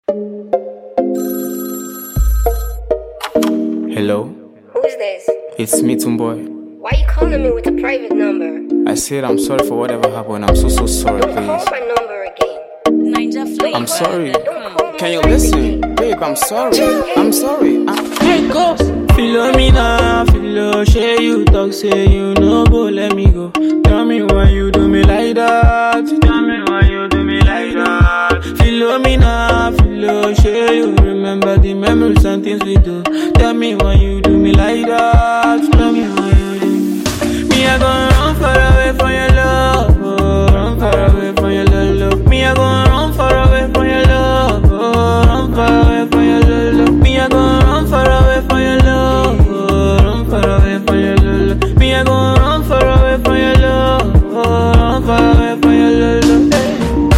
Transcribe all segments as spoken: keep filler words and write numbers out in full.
Hello? Who is this? It's me, Tomboy. Why are you calling me with a private number? I said I'm sorry for whatever happened. I'm so, so sorry, Don't call please. my number again. I'm sorry. Don't call my Can you number listen? again. Babe, I'm sorry. I'm sorry. I'm... Hey, ghost. Philomena, Philo, shey you talk, say you no go, let me go. Tell me why you do me like that. Tell me why you do me like that. Philomena, Philo, shey you remember the memories and things we do. Tell me why you do me like that. Tell me why you do me. Me, I gon' run far away from your love. Oh, run far away from your love, love. Me, I gon' run far away from your love. Oh, run far away from your love, love. Me, I gon' run far away from your love. Oh, run far away from your love, love. Me, I gon' run far away from your love. Oh, run far away from your love, love. Hey.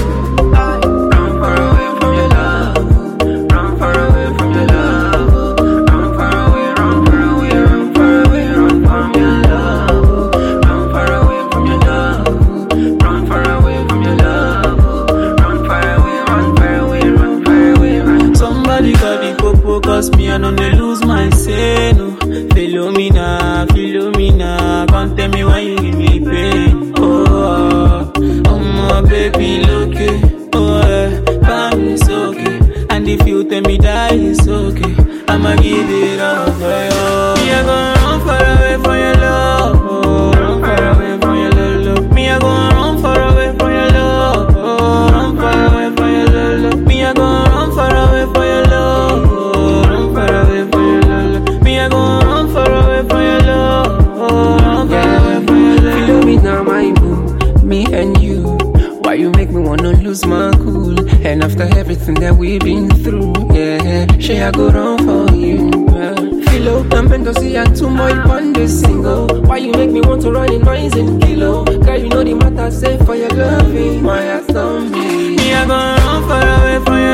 Run far away from your love. Run far away from your love. Run far away, run far away, run far away, run from your love. Run far away from your love. Run far away from your love. Run far away, run far away, run far away, run. Somebody got the popo, cause me I don't lose my say no. Philomena, Philomena, can't tell me why you give me pain. Oh, oh, oh my baby, look it. Oh, eh, damn, it's okay. And if you tell me that it's okay, I'ma give it up for you. Me, I gon' run far away from your love. Oh, run far away from your love, love. Me, I gon' run far away from your love. Oh, run far away from your love, love. Me, I gon' run far away from your love. Oh, run far away from your love, love. Me, I gon' run far away from your love. Oh, run far away from your love. Philomena, my boo, me and you. Why you make me wanna lose my cool? And after everything that we've been through, yeah, shey I go run for you. Yeah. Philo, I'm meant to see ya too much on this single. Why you make me want to run in miles in kilo? Girl, you know the matter, say for your loving, my heart's on me. Me, I gon' run far away from your